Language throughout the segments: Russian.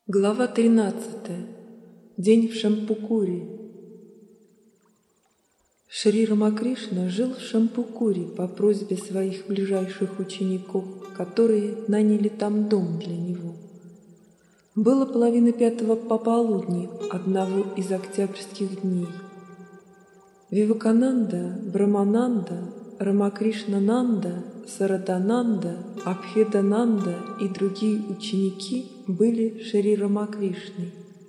Глава 13. День в Шампукуре. Шри Рамакришна жил в Шампукуре по просьбе своих ближайших учеников, которые наняли там дом для него. Было 4:30 пополудни одного из октябрьских дней. Вивекананда, Брахмананда, Рамакришнананда, Сарадананда, Абхедананда и другие ученики были Шри Рамакришной.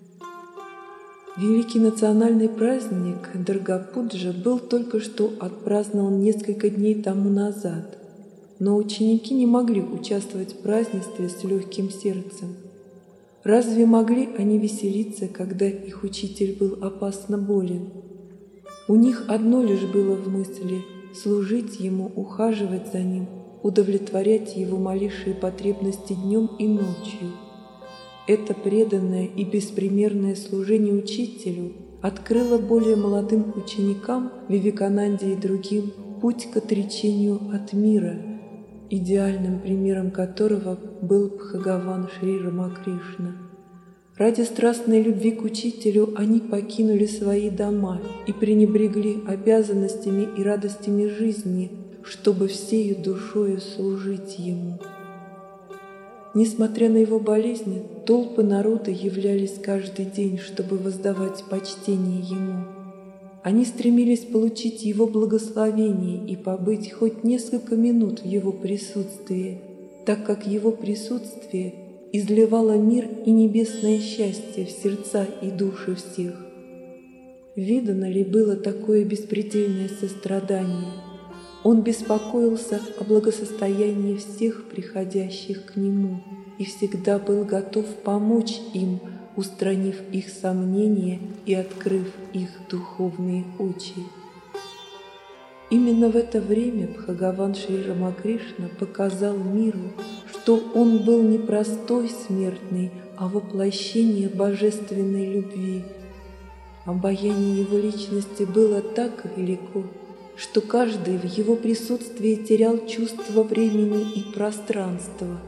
Великий национальный праздник Дурга-пуджа был только что отпразднован несколько дней тому назад, но ученики не могли участвовать в празднестве с легким сердцем. Разве могли они веселиться, когда их учитель был опасно болен? У них одно лишь было в мысли — служить ему, ухаживать за ним, удовлетворять его малейшие потребности днем и ночью. Это преданное и беспримерное служение учителю открыло более молодым ученикам, Вивекананде и другим, путь к отречению от мира, идеальным примером которого был Бхагаван Шри Рамакришна. Ради страстной любви к учителю они покинули свои дома и пренебрегли обязанностями и радостями жизни, чтобы всею душою служить ему. Несмотря на его болезни, толпы народа являлись каждый день, чтобы воздавать почтение ему. Они стремились получить его благословение и побыть хоть несколько минут в его присутствии, так как его присутствие изливало мир и небесное счастье в сердца и души всех. Видано ли было такое беспредельное сострадание? Он беспокоился о благосостоянии всех приходящих к нему и всегда был готов помочь им, устранив их сомнения и открыв их духовные очи. Именно в это время Бхагаван Шри Рамакришна показал миру, что он был не простой смертный, а воплощение божественной любви. Обаяние его личности было так велико, что каждый в его присутствии терял чувство времени и пространства.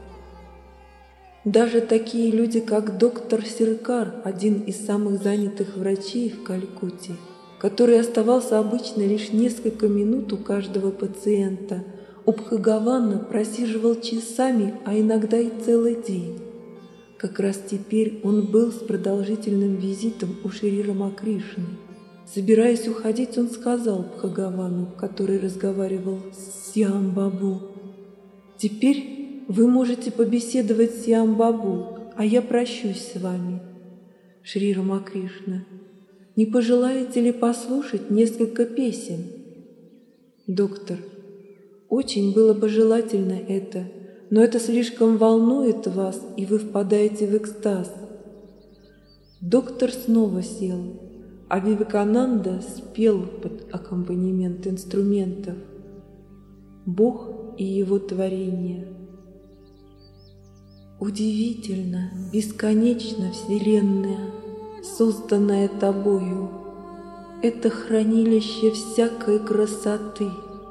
Даже такие люди, как доктор Сиркар, один из самых занятых врачей в Калькутте, который оставался обычно лишь несколько минут у каждого пациента, у Бхагавана просиживал часами, а иногда и целый день. Как раз теперь он был с продолжительным визитом у Шри Рамакришны. Собираясь уходить, он сказал Бхагавану, который разговаривал с Сьямбабу: «Теперь вы можете побеседовать с Сьямбабу, а я прощусь с вами». Шри Рамакришна: «Не пожелаете ли послушать несколько песен?» Доктор: «Очень было бы желательно это, но это слишком волнует вас, и вы впадаете в экстаз». Доктор снова сел, а Вивекананда спел под аккомпанемент инструментов «Бог и его творение». Удивительно, бесконечно Вселенная, созданная тобою, это хранилище всякой красоты.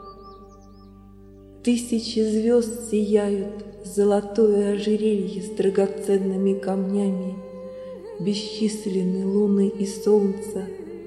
Тысячи звезд сияют, золотое ожерелье с драгоценными камнями, бесчисленны луны и солнца.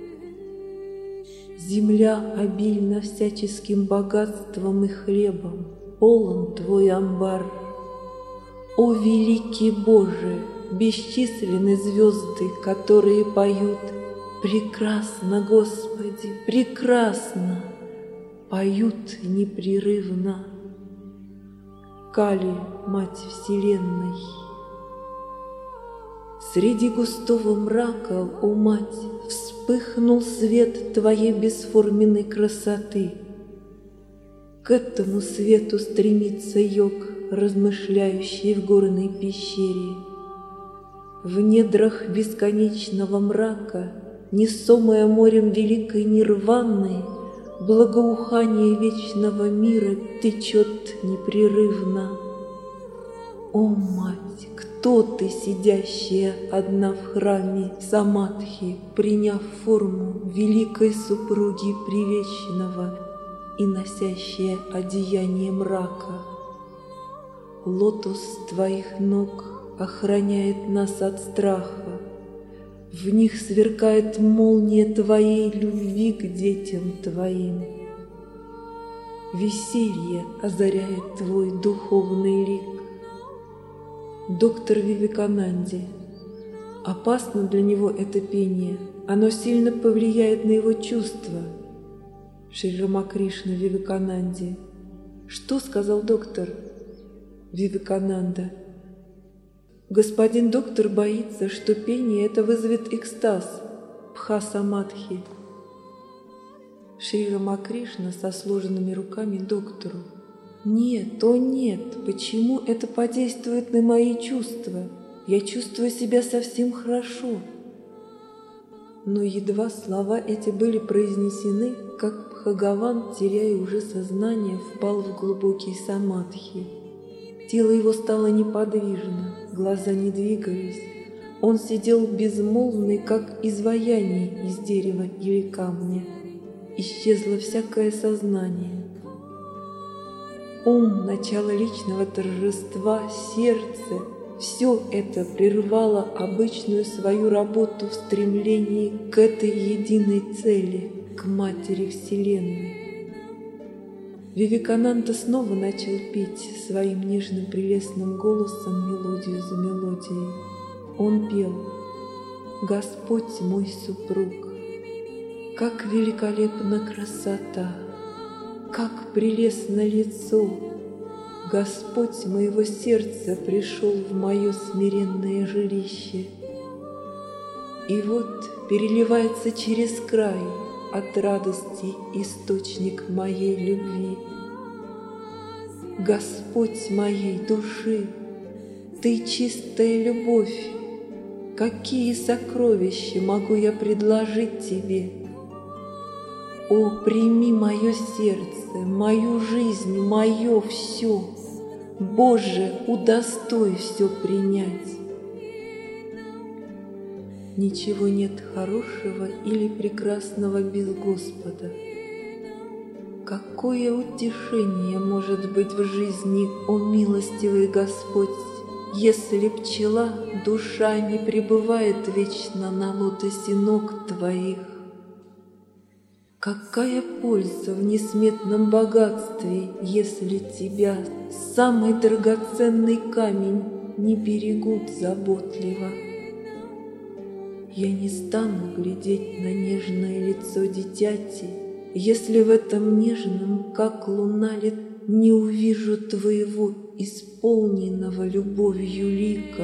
Земля обильна всяческим богатством и хлебом, полон твой амбар. О великий Боже, бесчисленны звезды, которые поют: «Прекрасно, Господи, прекрасно!» Поют непрерывно. Кали, Мать Вселенной. Среди густого мрака, о Мать, вспыхнул свет Твоей бесформенной красоты. К этому свету стремится йог, размышляющий в горной пещере. В недрах бесконечного мрака, несомое морем великой нирваны, благоухание вечного мира течет непрерывно. О, Мать, кто ты, сидящая одна в храме Самадхи, приняв форму великой супруги Привечного и носящая одеяние мрака? Лотос твоих ног охраняет нас от страха. В них сверкает молния Твоей любви к детям Твоим. Веселье озаряет Твой духовный лик. Доктор Вивекананде. Опасно для него это пение, оно сильно повлияет на его чувства. Шри Рамакришна Вивекананде. Что сказал доктор? Вивекананда. Господин доктор боится, что пение это вызовет экстаз, пха-самадхи. Шри Рамакришна со сложенными руками доктору. Нет, о нет, почему это подействует на мои чувства? Я чувствую себя совсем хорошо. Но едва слова эти были произнесены, как Бхагаван, теряя уже сознание, впал в глубокий самадхи. Тело его стало неподвижно, глаза не двигались. Он сидел безмолвный, как изваяние из дерева или камня. Исчезло всякое сознание. Ум, начало личного торжества, сердце — все это прервало обычную свою работу в стремлении к этой единой цели, к Матери Вселенной. Вивекананда снова начал петь своим нежным прелестным голосом мелодию за мелодией. Он пел: «Господь мой супруг, как великолепна красота, как прелестно лицо! Господь моего сердца пришел в мое смиренное жилище. И вот переливается через край от радости источник моей любви. Господь моей души, Ты чистая любовь, какие сокровища могу я предложить Тебе? О, прими мое сердце, мою жизнь, мое все. Боже, удостой все принять. Ничего нет хорошего или прекрасного без Господа. Какое утешение может быть в жизни, о милостивый Господь, если пчела, душа, не пребывает вечно на лотосе ног Твоих? Какая польза в несметном богатстве, если тебя, самый драгоценный камень, не берегут заботливо? Я не стану глядеть на нежное лицо дитяти, если в этом нежном, как луна, не увижу Твоего исполненного любовью лика.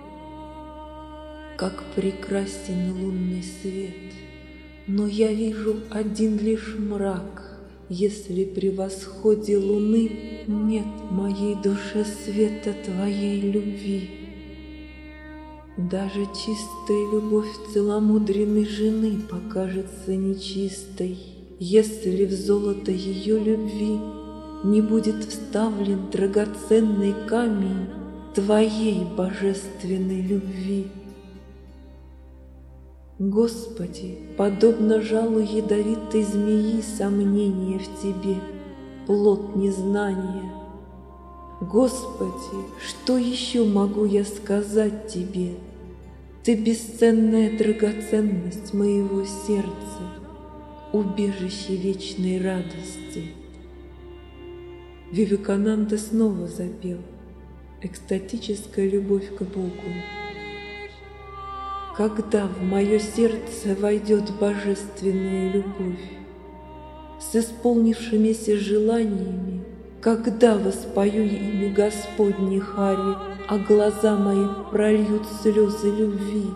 Как прекрасен лунный свет! Но я вижу один лишь мрак, если при восходе луны нет моей душе света Твоей любви. Даже чистая любовь целомудренной жены покажется нечистой, если в золото ее любви не будет вставлен драгоценный камень Твоей божественной любви. Господи, подобно жалу ядовитой змеи, сомнение в Тебе, плод незнания. Господи, что еще могу я сказать Тебе? Ты бесценная драгоценность моего сердца, убежище вечной радости. Вивекананда снова запел: экстатическая любовь к Богу. Когда в мое сердце войдет божественная любовь, с исполнившимися желаниями, когда воспою имя Господне Хари, а глаза мои прольют слезы любви,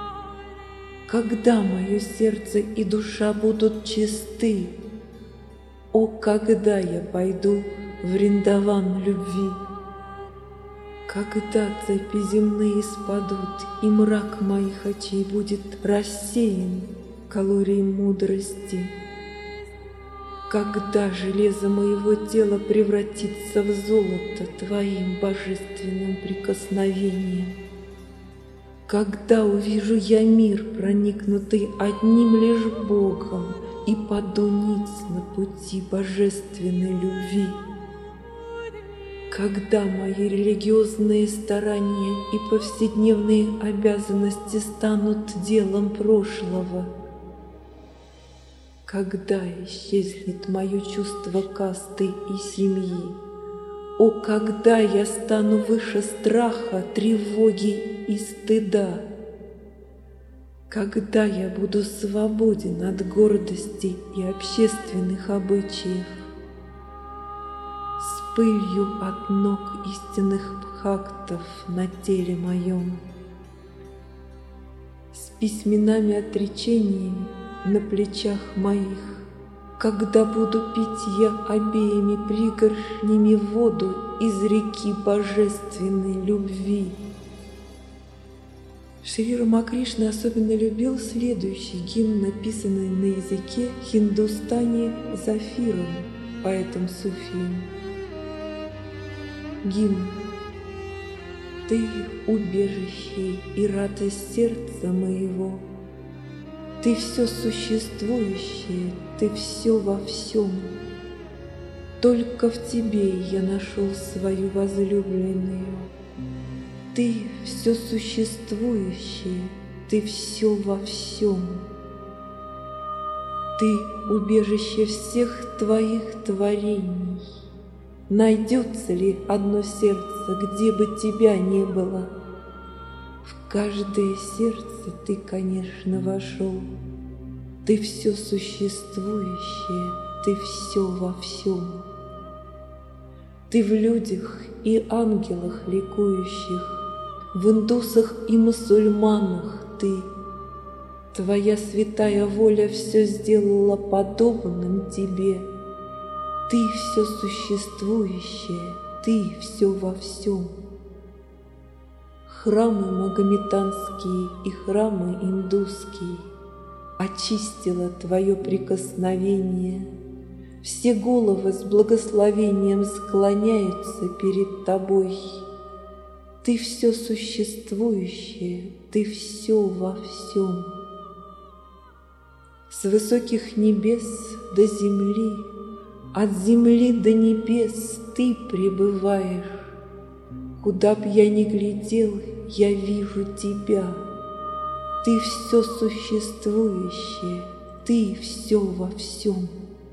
когда мое сердце и душа будут чисты, о, когда я пойду в Вриндаван любви, когда цепи земные спадут, и мрак моих очей будет рассеян калорией мудрости, когда железо моего тела превратится в золото Твоим божественным прикосновением, когда увижу я мир, проникнутый одним лишь Богом, и паду ниц на пути божественной любви, Когда мои религиозные старания и повседневные обязанности станут делом прошлого? Когда исчезнет мое чувство касты и семьи? О, когда я стану выше страха, тревоги и стыда? Когда я буду свободен от гордости и общественных обычаев? С пылью от ног истинных бхактов на теле моем, с письменами отречениями на плечах моих, когда буду пить я обеими пригоршнями воду из реки божественной любви. Шри Рамакришна особенно любил следующий гимн, написанный на языке Хиндустани Зафиром, поэтом-суфием. Гимн. Ты убежище и радость сердца моего, ты все существующее, ты все во всем. Только в тебе я нашел свою возлюбленную. Ты все существующее, ты все во всем. Ты убежище всех твоих творений. Найдется ли одно сердце, где бы тебя не было? В каждое сердце ты, конечно, вошел. Ты все существующее, ты все во всем. Ты в людях и ангелах ликующих, в индусах и мусульманах ты. Твоя святая воля все сделала подобным тебе. Ты все существующее, ты все во всем. Храмы магометанские и храмы индусские очистило твое прикосновение. Все головы с благословением склоняются перед тобой. Ты все существующее, ты все во всем. С высоких небес до земли, от земли до небес ты пребываешь. Куда б я ни глядел, я вижу тебя. Ты все существующее, ты все во всем.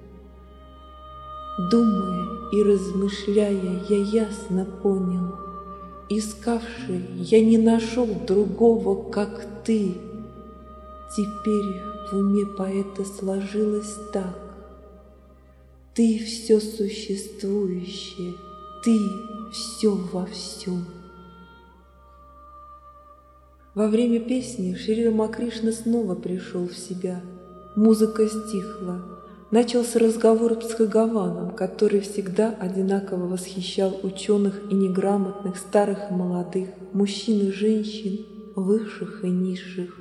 Думая и размышляя, я ясно понял, искавший, я не нашел другого, как ты. Теперь в уме поэта сложилось так. Ты все существующее, ты все во всем. Во время песни Шри Рамакришна снова пришел в себя. Музыка стихла. Начался разговор с Бхагаваном, который всегда одинаково восхищал ученых и неграмотных, старых и молодых, мужчин и женщин, высших и низших.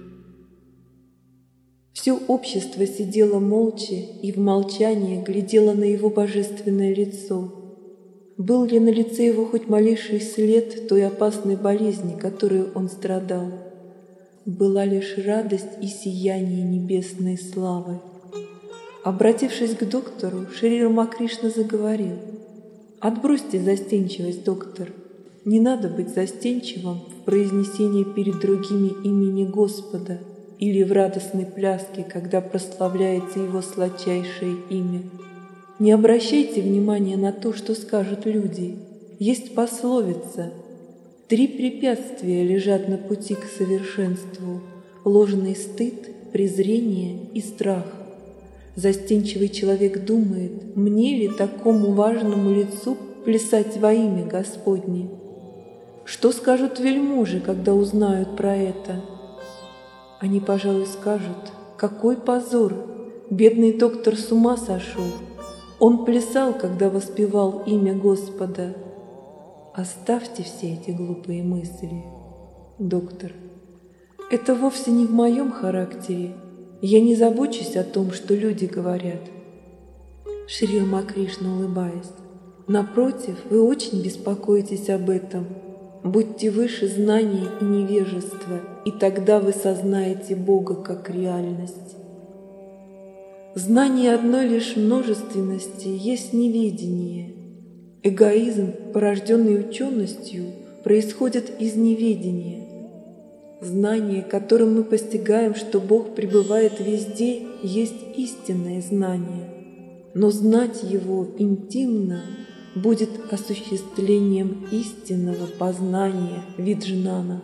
Все общество сидело молча и в молчании глядело на его божественное лицо. Был ли на лице его хоть малейший след той опасной болезни, которой он страдал? Была лишь радость и сияние небесной славы. Обратившись к доктору, Шри Рамакришна заговорил: «Отбросьте застенчивость, доктор. Не надо быть застенчивым в произнесении перед другими имени Господа или в радостной пляске, когда прославляется Его сладчайшее имя. Не обращайте внимания на то, что скажут люди. Есть пословица: 3 препятствия лежат на пути к совершенству — ложный стыд, презрение и страх. Застенчивый человек думает: мне ли, такому важному лицу, плясать во имя Господне? Что скажут вельможи, когда узнают про это? Они, пожалуй, скажут: какой позор! Бедный доктор с ума сошел. Он плясал, когда воспевал имя Господа. Оставьте все эти глупые мысли, доктор. Это вовсе не в моем характере. Я не забочусь о том, что люди говорят. Шри Рамакришна, улыбаясь: напротив, вы очень беспокоитесь об этом. Будьте выше знания и невежества, и тогда вы сознаете Бога как реальность. Знание одной лишь множественности есть неведение. Эгоизм, порожденный ученостью, происходит из неведения. Знание, которым мы постигаем, что Бог пребывает везде, есть истинное знание. Но знать Его интимно будет осуществлением истинного познания виджнана.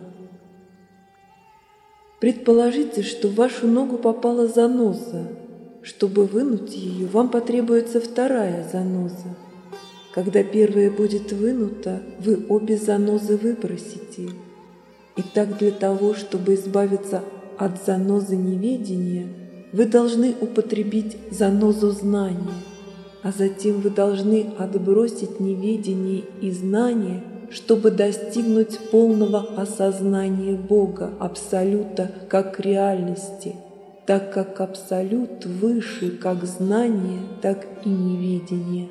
Предположите, что в вашу ногу попала заноза. Чтобы вынуть ее, вам потребуется вторая заноза. Когда первая будет вынута, вы обе занозы выбросите. Итак, для того, чтобы избавиться от занозы неведения, вы должны употребить занозу знания, а затем вы должны отбросить неведение и знание, чтобы достигнуть полного осознания Бога, Абсолюта, как реальности, так как Абсолют выше как знание, так и неведение.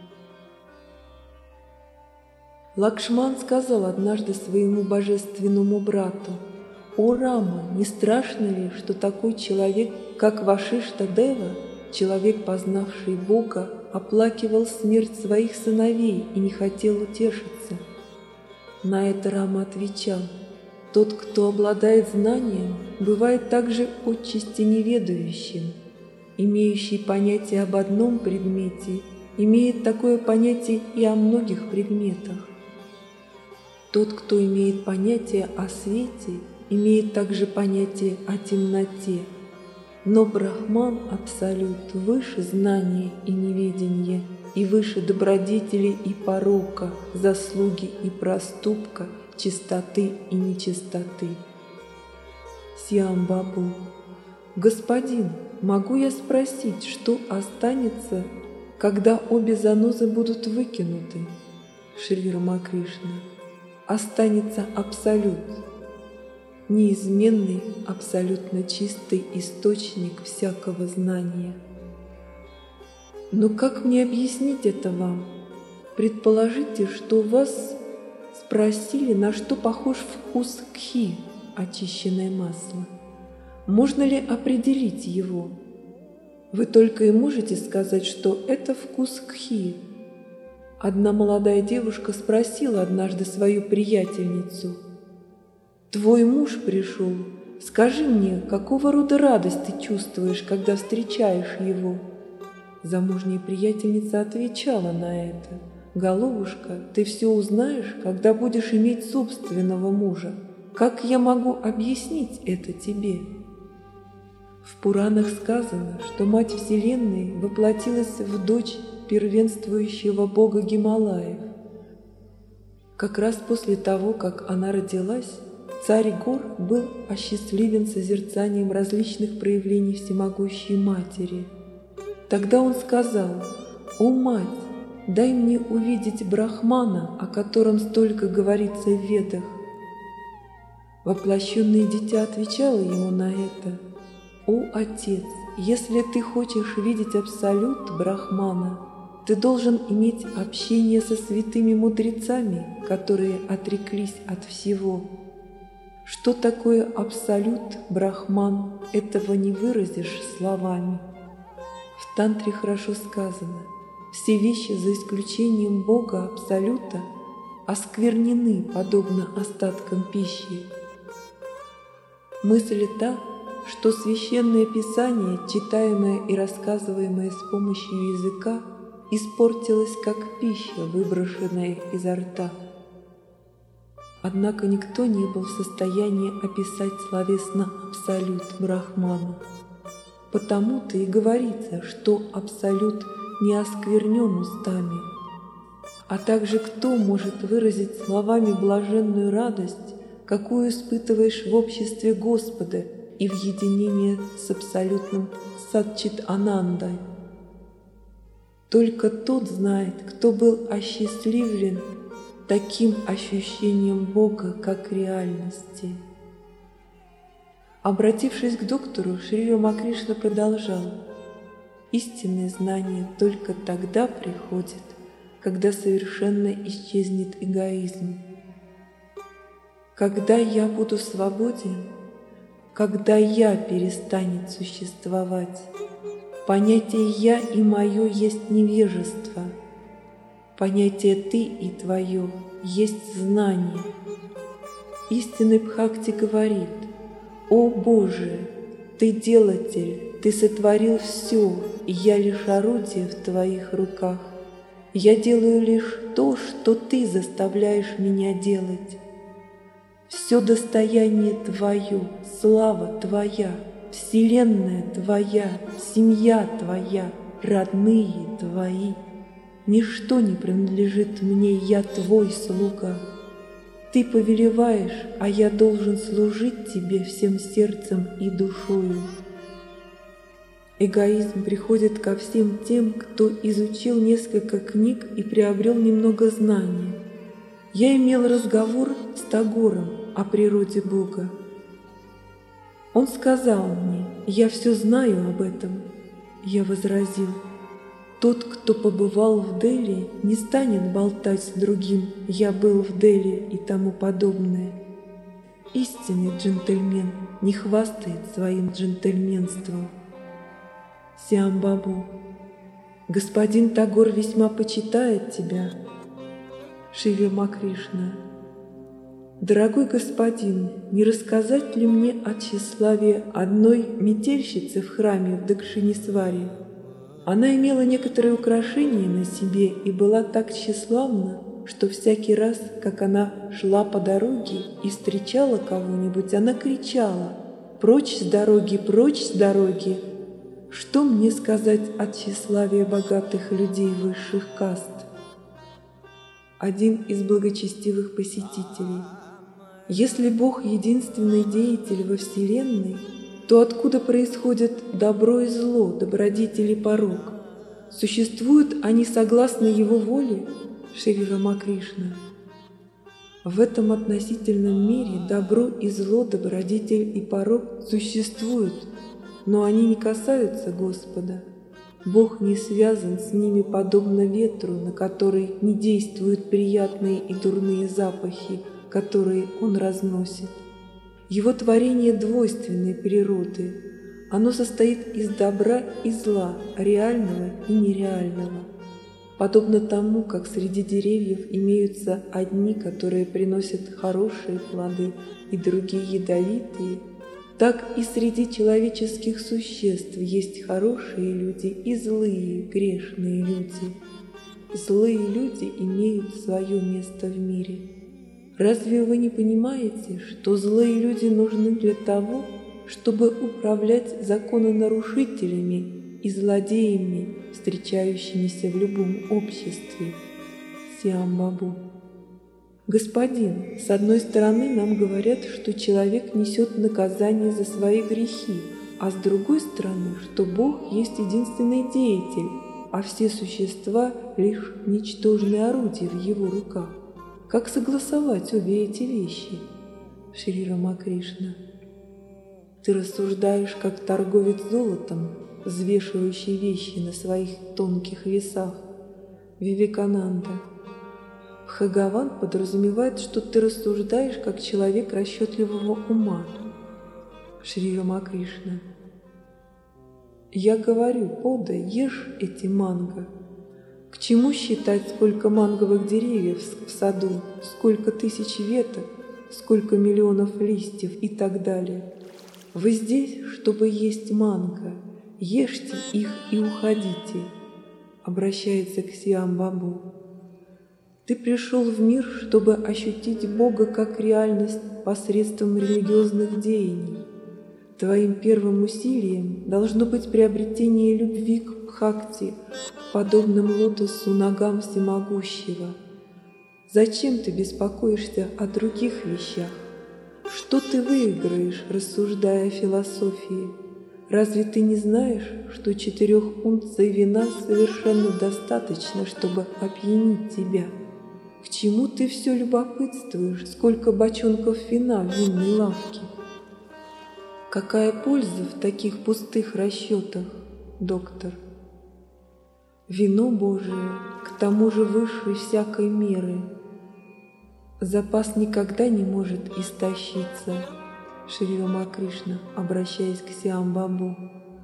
Лакшман сказал однажды своему божественному брату: «О Рама, не страшно ли, что такой человек, как Вашиштха-дева, человек, познавший Бога, оплакивал смерть своих сыновей и не хотел утешиться?» На это Рама отвечал: «Тот, кто обладает знанием, бывает также отчасти неведающим. Имеющий понятие об одном предмете имеет такое понятие и о многих предметах. Тот, кто имеет понятие о свете, имеет также понятие о темноте. Но Брахман Абсолют выше знания и неведения, и выше добродетели и порока, заслуги и проступка, чистоты и нечистоты». Сьям-Бабу: «Господин, могу я спросить, что останется, когда обе занозы будут выкинуты?» Шри Рамакришна: «Останется Абсолют, неизменный, абсолютно чистый источник всякого знания». Но как мне объяснить это вам? Предположите, что вас спросили, на что похож вкус кхи, очищенное масло. Можно ли определить его? Вы только и можете сказать, что это вкус кхи. Одна молодая девушка спросила однажды свою приятельницу: «Твой муж пришел. Скажи мне, какого рода радость ты чувствуешь, когда встречаешь его?» Замужняя приятельница отвечала на это: «Головушка, ты все узнаешь, когда будешь иметь собственного мужа. Как я могу объяснить это тебе?» В Пуранах сказано, что Мать Вселенной воплотилась в дочь первенствующего бога Гималаев. Как раз после того, как она родилась, царь гор был осчастливен созерцанием различных проявлений всемогущей Матери. Тогда он сказал: «О Мать, дай мне увидеть Брахмана, о котором столько говорится в Ведах». Воплощенное дитя отвечало ему на это: «О Отец, если ты хочешь видеть Абсолют Брахмана, ты должен иметь общение со святыми мудрецами, которые отреклись от всего. Что такое Абсолют Брахман, этого не выразишь словами». В Тантре хорошо сказано: все вещи, за исключением Бога Абсолюта, осквернены, подобно остаткам пищи. Мысль та, что Священное Писание, читаемое и рассказываемое с помощью языка, испортилось как пища, выброшенная изо рта. Однако никто не был в состоянии описать словесно Абсолют Брахмана. Потому-то и говорится, что Абсолют не осквернен устами. А также кто может выразить словами блаженную радость, какую испытываешь в обществе Господа и в единении с абсолютным Сатчит-Анандой? Только тот знает, кто был осчастливлен таким ощущением Бога как реальности. Обратившись к доктору, Шри Рамакришна продолжал: «Истинное знание только тогда приходит, когда совершенно исчезнет эгоизм. Когда я буду свободен, когда «я» перестанет существовать, понятие «я» и «моё» есть невежество. Понятие «ты» и «твое» есть знание. Истинный Бхакти говорит: «О Боже, Ты делатель, Ты сотворил все, и я лишь орудие в Твоих руках. Я делаю лишь то, что Ты заставляешь меня делать. Все достояние Твое, слава Твоя, вселенная Твоя, семья Твоя, родные Твои. Ничто не принадлежит мне, я Твой слуга. Ты повелеваешь, а я должен служить Тебе всем сердцем и душою». Эгоизм приходит ко всем тем, кто изучил несколько книг и приобрел немного знания. Я имел разговор с Тагором о природе Бога. Он сказал мне: «Я все знаю об этом». Я возразил: «Тот, кто побывал в Дели, не станет болтать с другим «я был в Дели» и тому подобное. Истинный джентльмен не хвастает своим джентльменством». Сиам Бабу: «Господин Тагор весьма почитает тебя». Шри Рамакришна: «Дорогой господин, не рассказать ли мне о тщеславии одной метельщицы в храме в Дакшинисваре? Она имела некоторые украшения на себе и была так тщеславна, что всякий раз, как она шла по дороге и встречала кого-нибудь, она кричала: «Прочь с дороги, прочь с дороги!» Что мне сказать о тщеславии богатых людей высших каст?» Один из благочестивых посетителей: «Если Бог — единственный деятель во Вселенной, то откуда происходят добро и зло, добродетель и порок? Существуют они согласно Его воле?» Шри Рамакришна: «В этом относительном мире добро и зло, добродетель и порок существуют, но они не касаются Господа. Бог не связан с ними подобно ветру, на который не действуют приятные и дурные запахи, которые Он разносит. Его творение двойственной природы. Оно состоит из добра и зла, реального и нереального. Подобно тому, как среди деревьев имеются одни, которые приносят хорошие плоды, и другие ядовитые, так и среди человеческих существ есть хорошие люди и злые, грешные люди. Злые люди имеют свое место в мире. Разве вы не понимаете, что злые люди нужны для того, чтобы управлять закононарушителями и злодеями, встречающимися в любом обществе?» Сиам Бабу: «Господин, с одной стороны нам говорят, что человек несет наказание за свои грехи, а с другой стороны, что Бог есть единственный деятель, а все существа — лишь ничтожные орудия в Его руках. Как согласовать обе эти вещи?» Шри Рамакришна: «Ты рассуждаешь, как торговец золотом, взвешивающий вещи на своих тонких весах. Вивекананда: Бхагаван подразумевает, что ты рассуждаешь, как человек расчетливого ума». Шри Рамакришна: «Я говорю, пода, ешь эти манго. К чему считать, сколько манговых деревьев в саду, сколько тысяч веток, сколько миллионов листьев и так далее? Вы здесь, чтобы есть манго. Ешьте их и уходите». Обращается к Сиам Бабу: «Ты пришел в мир, чтобы ощутить Бога как реальность посредством религиозных деяний. Твоим первым усилием должно быть приобретение любви к Бхакти, подобным лотосу ногам всемогущего. Зачем ты беспокоишься о других вещах? Что ты выиграешь, рассуждая о философии? Разве ты не знаешь, что 4 унций вина совершенно достаточно, чтобы опьянить тебя? К чему ты все любопытствуешь, сколько бочонков вина в винной лавке? Какая польза в таких пустых расчетах, доктор? Вино Божие, к тому же выше всякой меры. Запас никогда не может истощиться». Шри Рамакришна, обращаясь к Сиам Бабу: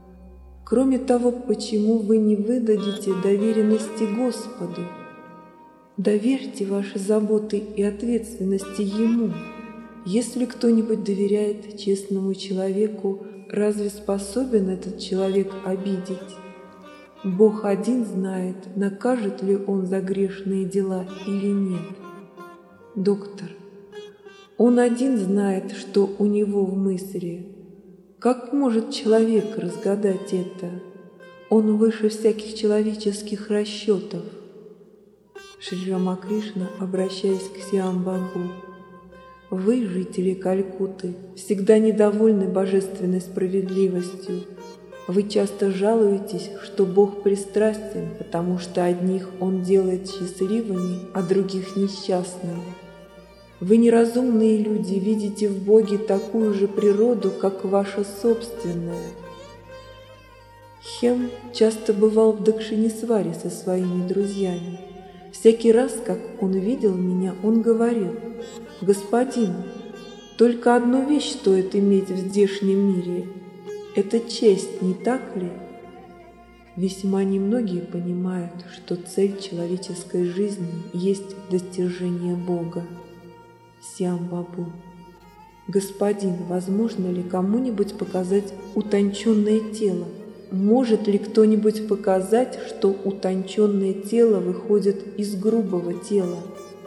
«Кроме того, почему вы не выдадите доверенности Господу? Доверьте ваши заботы и ответственности Ему. Если кто-нибудь доверяет честному человеку, разве способен этот человек обидеть? Бог один знает, накажет ли Он за грешные дела или нет. Доктор, Он один знает, что у него в мысли. Как может человек разгадать это? Он выше всяких человеческих расчетов. Шри Рамакришна, обращаясь к Сиам-Бабу: вы, жители Калькутты, всегда недовольны божественной справедливостью. Вы часто жалуетесь, что Бог пристрастен, потому что одних Он делает счастливыми, а других несчастными. Вы, неразумные люди, видите в Боге такую же природу, как ваша собственная. Хем часто бывал в Дакшинесваре со своими друзьями. Всякий раз, как он видел меня, он говорил: «Господин, только одну вещь стоит иметь в здешнем мире – это честь, не так ли?» Весьма немногие понимают, что цель человеческой жизни есть достижение Бога. Сиам-Бабу: господин, возможно ли кому-нибудь показать утонченное тело? Может ли кто-нибудь показать, что утонченное тело выходит из грубого тела?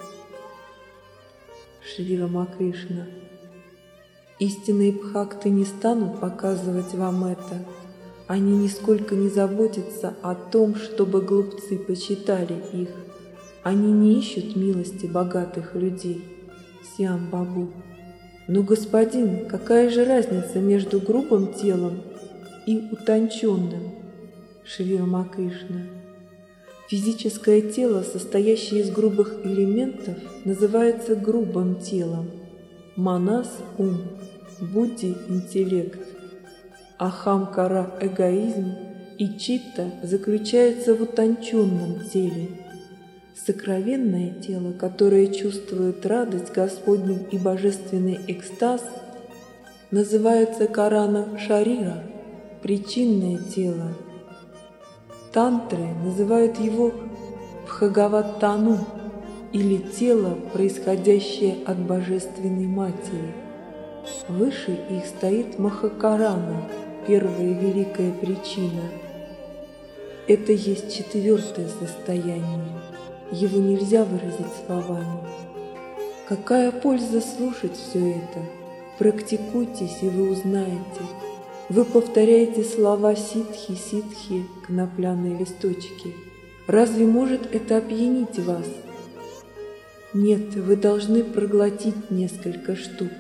Шри Рамакришна: истинные бхакты не станут показывать вам это. Они нисколько не заботятся о том, чтобы глупцы почитали их. Они не ищут милости богатых людей. Сиам-Бабу: но, господин, какая же разница между грубым телом и утонченным? Шри Рамакришна: физическое тело, состоящее из грубых элементов, называется грубым телом. Манас – ум, будди – интеллект, ахамкара – эгоизм и читта заключается в утонченном теле. Сокровенное тело, которое чувствует радость Господню и божественный экстаз, называется карана шарира, причинное тело. Тантры называют его Бхагаваттану, или тело, происходящее от Божественной Матери. Выше их стоит Махакарана, первая великая причина. Это есть четвертое состояние. Его нельзя выразить словами. Какая польза слушать все это? Практикуйтесь, и вы узнаете. Вы повторяете слова ситхи, ситхи, конопляные листочки. Разве может это опьянить вас? Нет, вы должны проглотить несколько штук.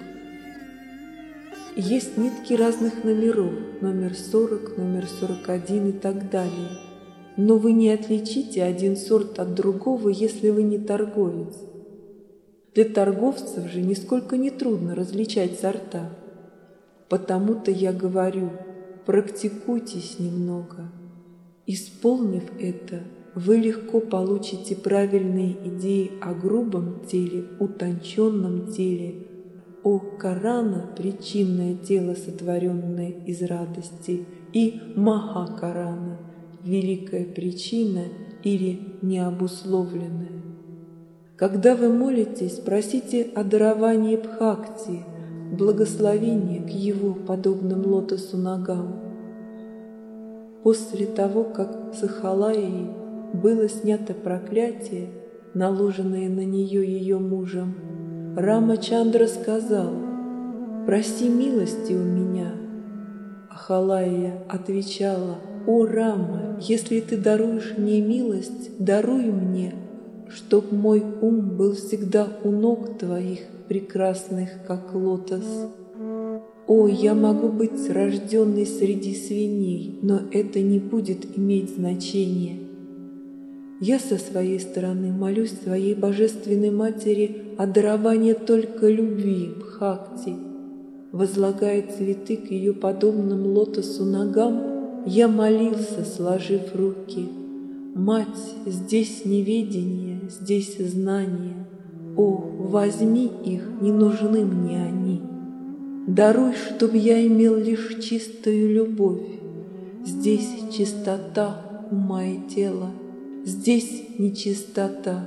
Есть нитки разных номеров, номер 40, номер 41 и так далее. Но вы не отличите один сорт от другого, если вы не торговец. Для торговцев же нисколько не трудно различать сорта. Потому-то я говорю, практикуйтесь немного. Исполнив это, вы легко получите правильные идеи о грубом теле, утонченном теле, о Карана, причинное тело, сотворенное из радости, и Махакарана, великая причина или необусловленная. Когда вы молитесь, просите о даровании Бхакти, благословения к его подобным лотосу ногам. После того, как с Ахалаей было снято проклятие, наложенное на нее ее мужем, Рамачандра сказал: «Проси милости у меня». Ахалая отвечала: «О Рама, если ты даруешь мне милость, даруй мне, чтоб мой ум был всегда у ног твоих, прекрасных, как лотос. О, я могу быть рожденной среди свиней, но это не будет иметь значения. Я со своей стороны молюсь своей Божественной Матери о даровании только любви, Бхакти. Возлагая цветы к ее подобным лотосу ногам, я молился, сложив руки: «Мать, здесь неведение, здесь знание. О, возьми их, не нужны мне они. Даруй, чтоб я имел лишь чистую любовь. Здесь чистота ума и тела, здесь нечистота,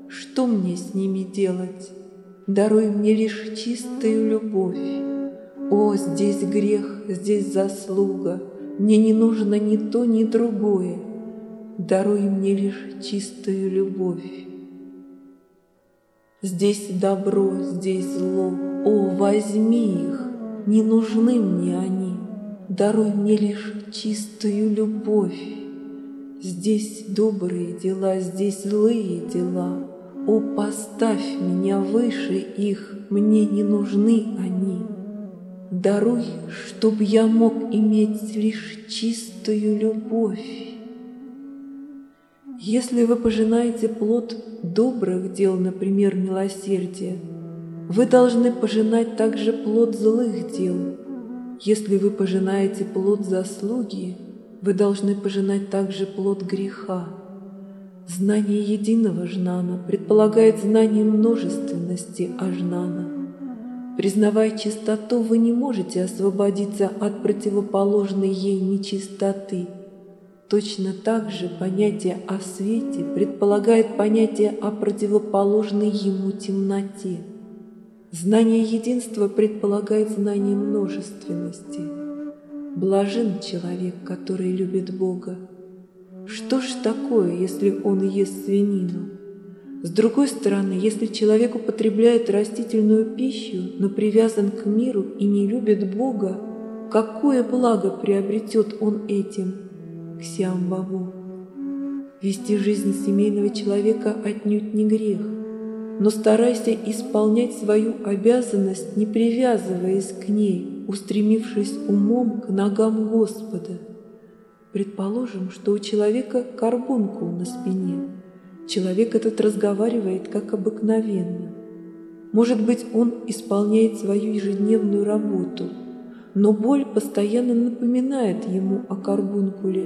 что мне с ними делать? Даруй мне лишь чистую любовь. О, здесь грех, здесь заслуга, мне не нужно ни то, ни другое. Даруй мне лишь чистую любовь. Здесь добро, здесь зло, о, возьми их, не нужны мне они. Даруй мне лишь чистую любовь. Здесь добрые дела, здесь злые дела, о, поставь меня выше их, мне не нужны они. Даруй, чтоб я мог иметь лишь чистую любовь. Если вы пожинаете плод добрых дел, например, милосердия, вы должны пожинать также плод злых дел. Если вы пожинаете плод заслуги, вы должны пожинать также плод греха. Знание единого жнана предполагает знание множественности ажнана. Признавая чистоту, вы не можете освободиться от противоположной ей нечистоты. Точно так же понятие о свете предполагает понятие о противоположной ему темноте. Знание единства предполагает знание множественности. Блажен человек, который любит Бога. Что ж такое, если он ест свинину? С другой стороны, если человек употребляет растительную пищу, но привязан к миру и не любит Бога, какое благо приобретет он этим? Ксиамбабу. Вести жизнь семейного человека отнюдь не грех, но старайся исполнять свою обязанность, не привязываясь к ней, устремившись умом к ногам Господа. Предположим, что у человека карбункул на спине. Человек этот разговаривает как обыкновенно. Может быть, он исполняет свою ежедневную работу, но боль постоянно напоминает ему о карбункуле.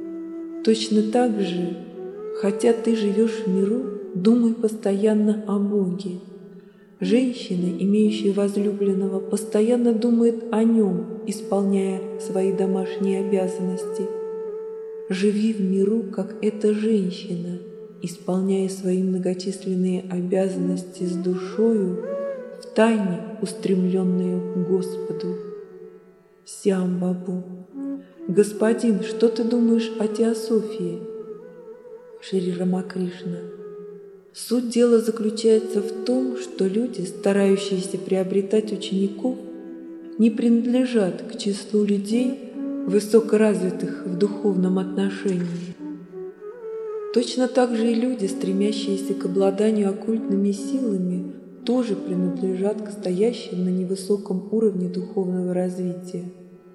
Точно так же, хотя ты живешь в миру, думай постоянно о Боге. Женщина, имеющая возлюбленного, постоянно думает о нем, исполняя свои домашние обязанности. Живи в миру, как эта женщина, исполняя свои многочисленные обязанности с душою, втайне устремленную к Господу. Сиамбабу. Господин, что ты думаешь о теософии? Шри Рамакришна. Суть дела заключается в том, что люди, старающиеся приобретать учеников, не принадлежат к числу людей, высокоразвитых в духовном отношении. Точно так же и люди, стремящиеся к обладанию оккультными силами, тоже принадлежат к стоящим на невысоком уровне духовного развития.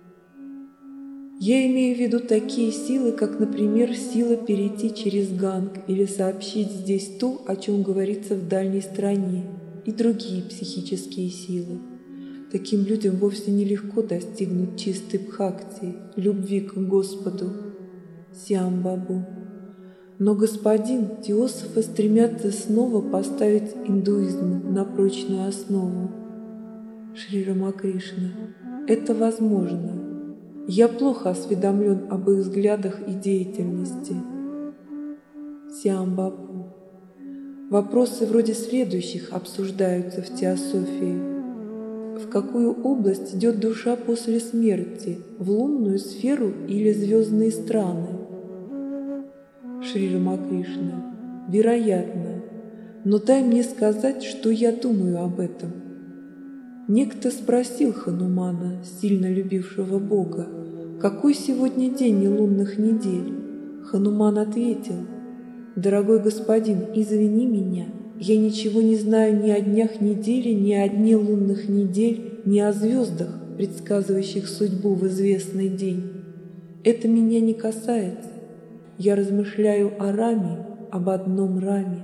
Я имею в виду такие силы, как, например, сила перейти через Ганг или сообщить здесь то, о чем говорится в дальней стране, и другие психические силы. Таким людям вовсе нелегко достигнуть чистой бхакти, любви к Господу. Сиамбабу. Но господин, теософы стремятся снова поставить индуизм на прочную основу. Шри Рамакришна. Это возможно. Я плохо осведомлен об их взглядах и деятельности. Сиамбабу. Вопросы вроде следующих обсуждаются в теософии. В какую область идет душа после смерти, в лунную сферу или звездные страны? Шри Рамакришна. Вероятно. Но дай мне сказать, что я думаю об этом. Некто спросил Ханумана, сильно любившего Бога, какой сегодня день лунных недель? Хануман ответил: «Дорогой господин, извини меня, я ничего не знаю ни о днях недели, ни о дне лунных недель, ни о звездах, предсказывающих судьбу в известный день. Это меня не касается. Я размышляю о Раме, об одном Раме».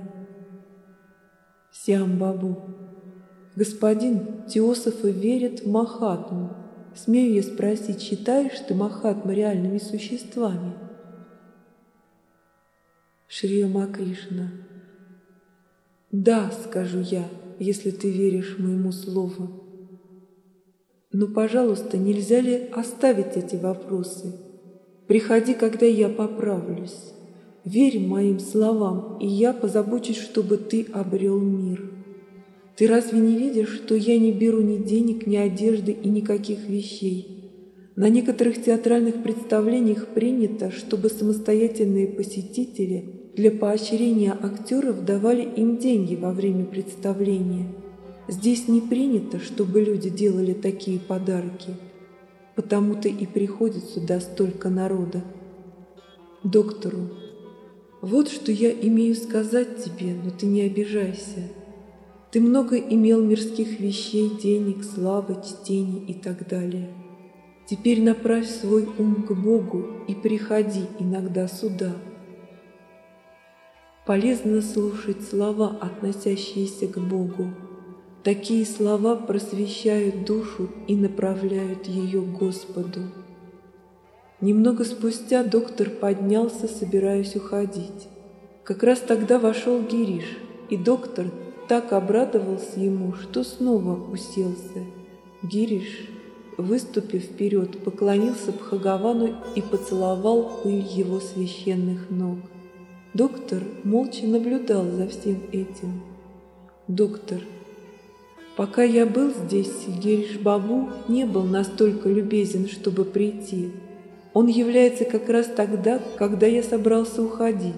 Сиамбабу. Господин, теософы верят в Махатму. Смею я спросить, считаешь ты Махатмы реальными существами? Шри Рамакришна. Да, скажу я, если ты веришь моему слову. Но, пожалуйста, нельзя ли оставить эти вопросы? Приходи, когда я поправлюсь. Верь моим словам, и я позабочусь, чтобы ты обрел мир. Ты разве не видишь, что я не беру ни денег, ни одежды и никаких вещей? На некоторых театральных представлениях принято, чтобы самостоятельные посетители для поощрения актеров давали им деньги во время представления. Здесь не принято, чтобы люди делали такие подарки, потому-то и приходит сюда столько народа. Доктору: вот что я имею сказать тебе, но ты не обижайся. Ты много имел мирских вещей, денег, славы, чтений и так далее. Теперь направь свой ум к Богу и приходи иногда сюда. Полезно слушать слова, относящиеся к Богу. Такие слова просвещают душу и направляют ее к Господу. Немного спустя доктор поднялся, собираясь уходить. Как раз тогда вошел Гириш, и доктор так обрадовался ему, что снова уселся. Гириш, выступив вперед, поклонился Бхагавану и поцеловал пыль его священных ног. Доктор молча наблюдал за всем этим. Доктор: пока я был здесь, Гириш Бабу не был настолько любезен, чтобы прийти. Он является как раз тогда, когда я собрался уходить.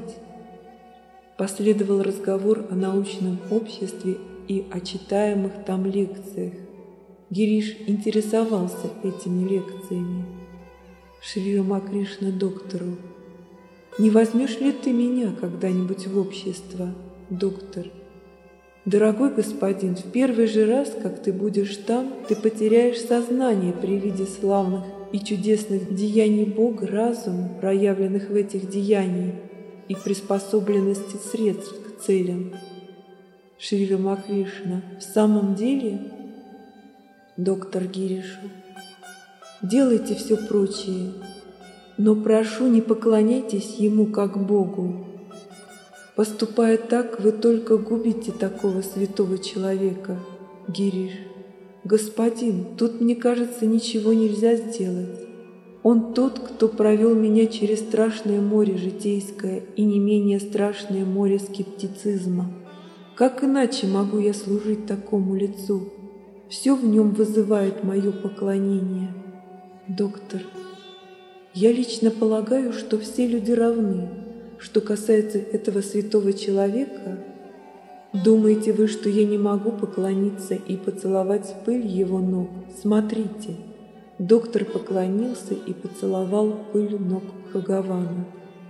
Последовал разговор о научном обществе и о читаемых там лекциях. Гириш интересовался этими лекциями. Шри Рамакришна доктору: не возьмешь ли ты меня когда-нибудь в общество, доктор? Дорогой господин, в первый же раз, как ты будешь там, ты потеряешь сознание при виде славных и чудесных деяний Бога, разума, проявленных в этих деяниях, и приспособленности средств к целям. Шри Рамакришна: в самом деле? Доктор Гиришу: делайте все прочее, но прошу, не поклоняйтесь ему как Богу. Поступая так, вы только губите такого святого человека. Гириш: господин, тут, мне кажется, ничего нельзя сделать. Он тот, кто провел меня через страшное море житейское и не менее страшное море скептицизма. Как иначе могу я служить такому лицу? Все в нем вызывает мое поклонение. Доктор: я лично полагаю, что все люди равны. Что касается этого святого человека, думаете вы, что я не могу поклониться и поцеловать пыль его ног? Смотрите. Доктор поклонился и поцеловал пыль ног Бхагавана.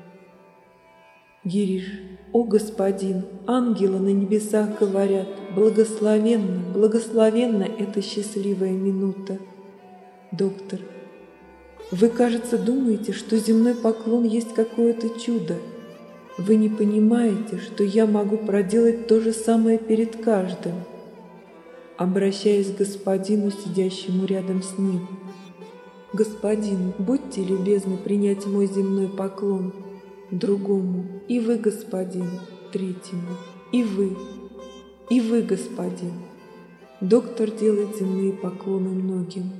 Гириш: о господин, ангелы на небесах говорят: благословенна, благословенна эта счастливая минута. Доктор: вы, кажется, думаете, что земной поклон есть какое-то чудо. Вы не понимаете, что я могу проделать то же самое перед каждым. Обращаясь к господину, сидящему рядом с ним: господин, будьте любезны принять мой земной поклон. Другому: и вы, господин. Третьему: и вы, господин. Доктор делает земные поклоны многим.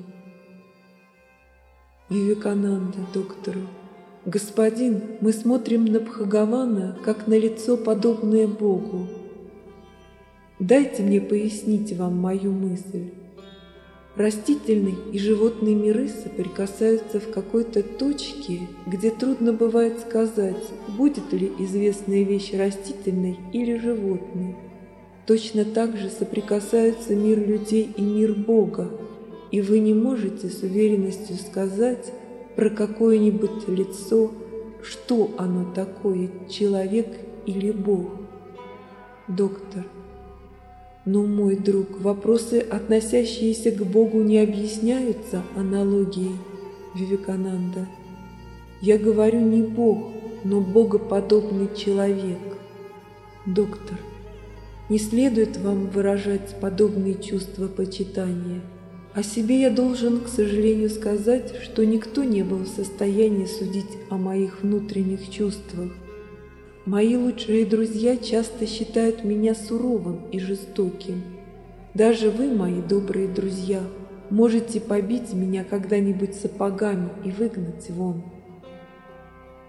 Вивекананда доктору: господин, мы смотрим на Бхагавана как на лицо, подобное Богу. Дайте мне пояснить вам мою мысль. Растительный и животный миры соприкасаются в какой-то точке, где трудно бывает сказать, будет ли известная вещь растительной или животной. Точно так же соприкасаются мир людей и мир Бога, и вы не можете с уверенностью сказать про какое-нибудь лицо, что оно такое, человек или Бог. Доктор: но, мой друг, вопросы, относящиеся к Богу, не объясняются аналогией. Вивекананда: я говорю не Бог, но богоподобный человек. Доктор: не следует вам выражать подобные чувства почитания. О себе я должен, к сожалению, сказать, что никто не был в состоянии судить о моих внутренних чувствах. Мои лучшие друзья часто считают меня суровым и жестоким. Даже вы, мои добрые друзья, можете побить меня когда-нибудь сапогами и выгнать вон.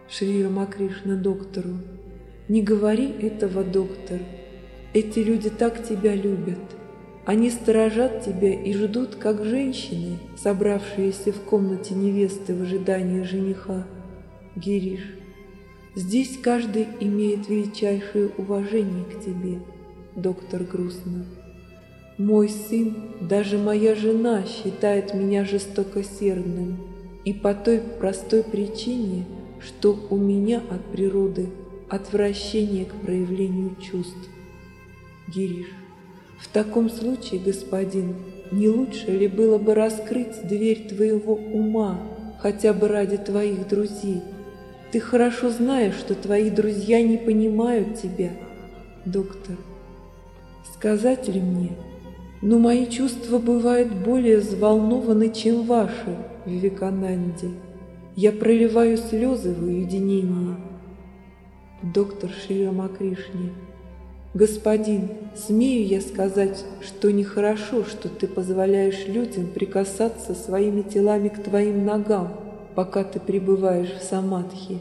Шри Рамакришна доктору: «Не говори этого, доктор. Эти люди так тебя любят. Они сторожат тебя и ждут, как женщины, собравшиеся в комнате невесты в ожидании жениха. Гириш, здесь каждый имеет величайшее уважение к тебе». Доктор грустно: «Мой сын, даже моя жена считает меня жестокосердным, и по той простой причине, что у меня от природы отвращение к проявлению чувств». Гириш: «В таком случае, господин, не лучше ли было бы раскрыть дверь твоего ума, хотя бы ради твоих друзей? Ты хорошо знаешь, что твои друзья не понимают тебя». Доктор: «Сказать ли мне? Но мои чувства бывают более взволнованы, чем ваши, Вивекананде. Я проливаю слезы в уединении». Доктор Шри Рамакришне: «Господин, смею я сказать, что нехорошо, что ты позволяешь людям прикасаться своими телами к твоим ногам, пока ты пребываешь в самадхи».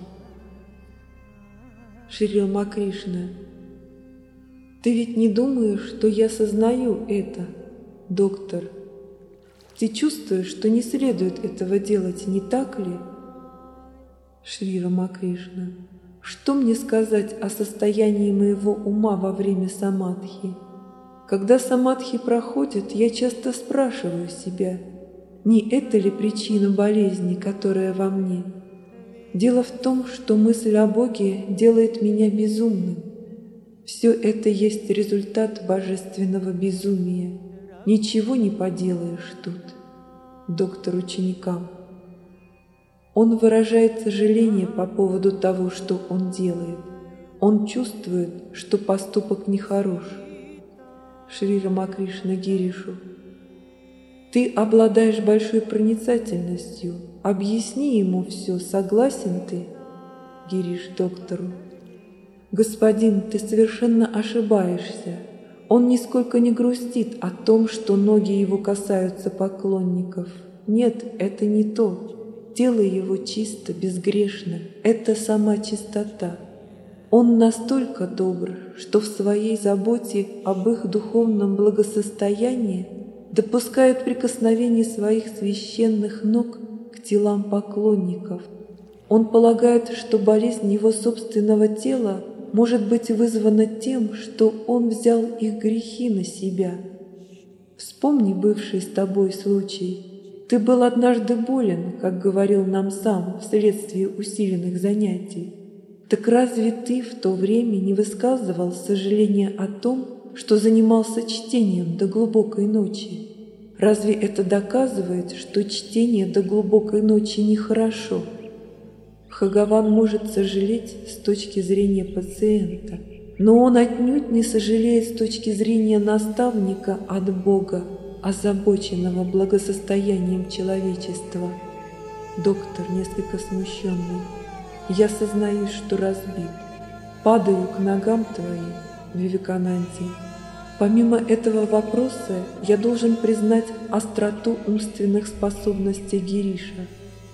Шри Рамакришна: «Ты ведь не думаешь, что я сознаю это?» Доктор: «Ты чувствуешь, что не следует этого делать, не так ли?» Шри Рамакришна: «Что мне сказать о состоянии моего ума во время самадхи? Когда самадхи проходит, я часто спрашиваю себя, не это ли причина болезни, которая во мне? Дело в том, что мысль о Боге делает меня безумным. Все это есть результат божественного безумия. Ничего не поделаешь тут». Доктор ученикам: «Он выражает сожаление по поводу того, что он делает. Он чувствует, что поступок нехорош». Шри Рамакришна Гиришу: «Ты обладаешь большой проницательностью. Объясни ему все, согласен ты?» Гириш доктору: «Господин, ты совершенно ошибаешься. Он нисколько не грустит о том, что ноги его касаются поклонников. Нет, это не то. Тело его чисто, безгрешно. Это сама чистота. Он настолько добр, что в своей заботе об их духовном благосостоянии допускает прикосновение своих священных ног к телам поклонников. Он полагает, что болезнь его собственного тела может быть вызвана тем, что он взял их грехи на себя. Вспомни бывший с тобой случай. Ты был однажды болен, как говорил нам сам, вследствие усиленных занятий. Так разве ты в то время не высказывал сожаления о том, что занимался чтением до глубокой ночи? Разве это доказывает, что чтение до глубокой ночи нехорошо? Бхагаван может сожалеть с точки зрения пациента, но он отнюдь не сожалеет с точки зрения наставника от Бога, озабоченного благосостоянием человечества. Доктор несколько смущенный: «Я сознаюсь, что разбит. Падаю к ногам твоим, Вивекананде. Помимо этого вопроса, я должен признать остроту умственных способностей Гириша».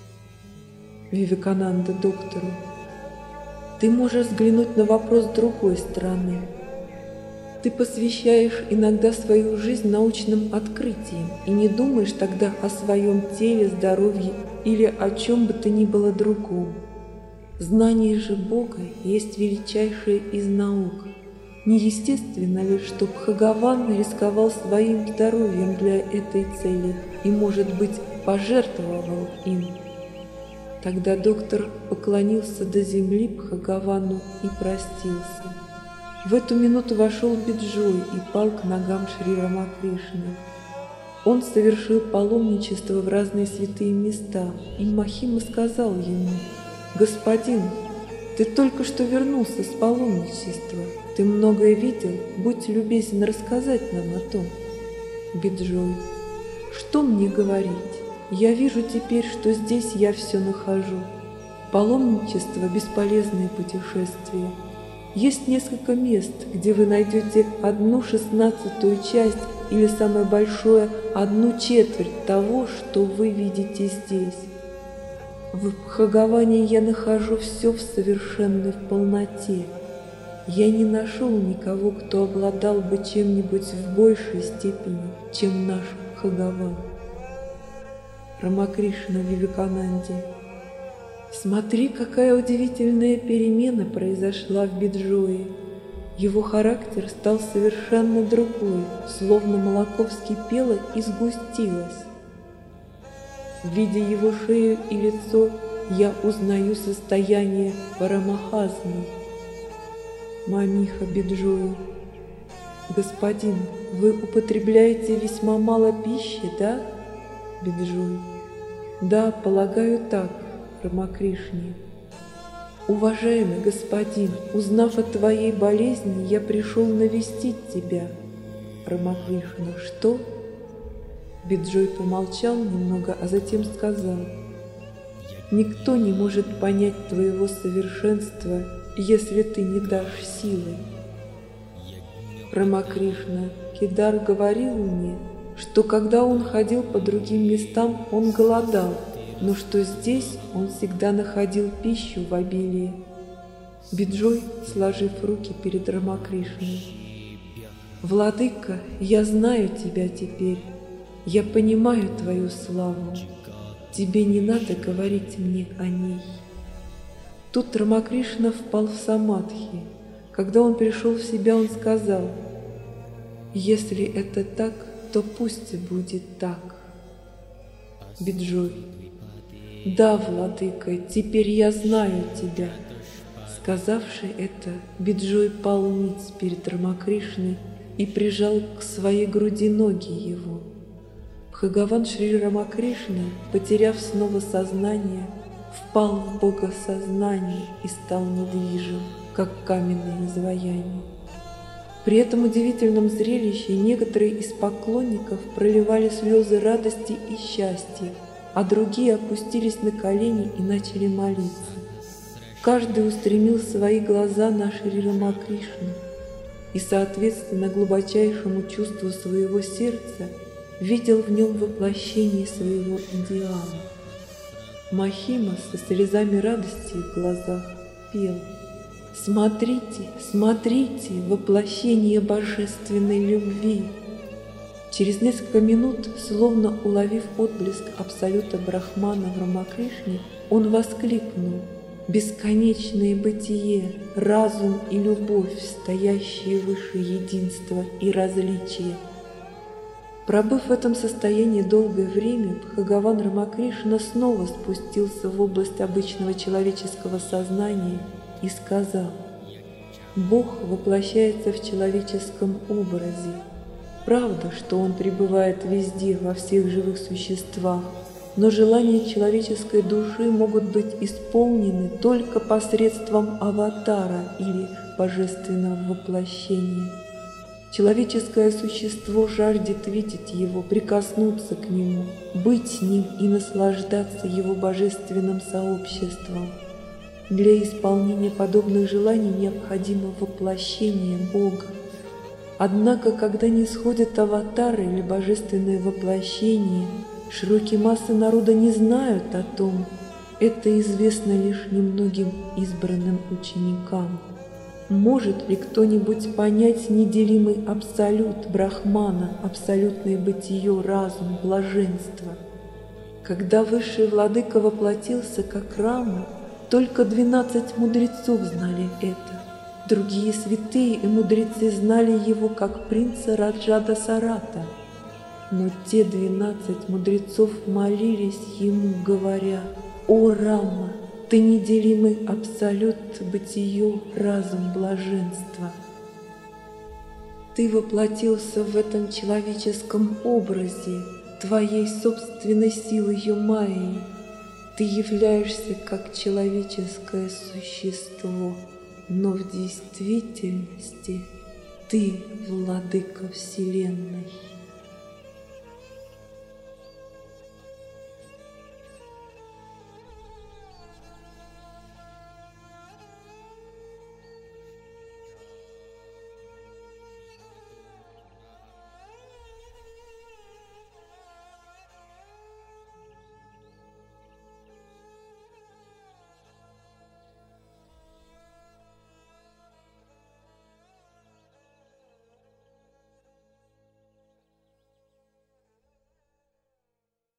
Вивекананда доктору: «Ты можешь взглянуть на вопрос с другой стороны. Ты посвящаешь иногда свою жизнь научным открытиям и не думаешь тогда о своем теле, здоровье или о чем бы то ни было другом. Знание же Бога есть величайшее из наук. Неестественно ли, что Бхагаван рисковал своим здоровьем для этой цели и, может быть, пожертвовал им?» Тогда доктор поклонился до земли Бхагавану и простился. В эту минуту вошел Биджой и пал к ногам Шри Рамакришны. Он совершил паломничество в разные святые места, и Махима сказал ему: «Господин, ты только что вернулся с паломничества. Ты многое видел, будь любезен рассказать нам о том». Биджой: «Что мне говорить? Я вижу теперь, что здесь я все нахожу. Паломничество – бесполезное путешествие. Есть несколько мест, где вы найдете 1/16 часть или самое большое 1/4 того, что вы видите здесь. В Бхагаване я нахожу все в совершенной полноте. Я не нашел никого, кто обладал бы чем-нибудь в большей степени, чем наш Бхагаван. Рамакришна Вивекананде. Смотри, какая удивительная перемена произошла в Биджое. Его характер стал совершенно другой, словно молоко вскипело и сгустилось. Видя его шею и лицо, я узнаю состояние Парамахазмы. Мамиха Биджою. Господин, вы употребляете весьма мало пищи, да? Биджой. Да, полагаю так, Рамакришне. Уважаемый господин, узнав о твоей болезни, я пришел навестить тебя. Рамакришна. Что? Биджой помолчал немного, а затем сказал: никто не может понять твоего совершенства, если ты не дашь силы. Рамакришна, Кедар говорил мне, что когда он ходил по другим местам, он голодал, но что здесь он всегда находил пищу в обилии. Биджой, сложив руки перед Рамакришной. Владыка, я знаю тебя теперь, я понимаю твою славу. Тебе не надо говорить мне о ней. Тут Рамакришна впал в самадхи. Когда он пришел в себя, он сказал: если это так, то пусть будет так. Биджой. Да, владыка, теперь я знаю тебя. Сказавши это, Биджой пал ниц перед Рамакришной и прижал к своей груди ноги его. Бхагаван Шри Рамакришна, потеряв снова сознание, впал в богосознание и стал недвижим, как каменное изваяние. При этом удивительном зрелище некоторые из поклонников проливали слезы радости и счастья, а другие опустились на колени и начали молиться. Каждый устремил свои глаза на Шри Рамакришну и, соответственно глубочайшему чувству своего сердца, видел в нем воплощение своего идеала. Махима со слезами радости в глазах пел: «Смотрите, смотрите, воплощение божественной любви!» Через несколько минут, словно уловив отблеск абсолюта Брахмана в Рамакришне, он воскликнул: «Бесконечное бытие, разум и любовь, стоящие выше единства и различия!» Пробыв в этом состоянии долгое время, Бхагаван Рамакришна снова спустился в область обычного человеческого сознания и сказал: «Бог воплощается в человеческом образе. Правда, что Он пребывает везде, во всех живых существах, но желания человеческой души могут быть исполнены только посредством аватара или божественного воплощения. Человеческое существо жаждет видеть Его, прикоснуться к Нему, быть с Ним и наслаждаться Его божественным сообществом. Для исполнения подобных желаний необходимо воплощение Бога. Однако, когда не сходят аватары или божественное воплощение, широкие массы народа не знают о том. Это известно лишь немногим избранным ученикам. Может ли кто-нибудь понять неделимый абсолют Брахмана, абсолютное бытие, разум, блаженство? Когда высший владыка воплотился как Рама, только 12 мудрецов знали это. Другие святые и мудрецы знали его как принца Раджа Сарата. Но те 12 мудрецов молились ему, говоря: «О Рама, ты неделимый абсолют, бытие, разум, блаженство. Ты воплотился в этом человеческом образе, твоей собственной силой Майей. Ты являешься как человеческое существо, но в действительности ты владыка Вселенной».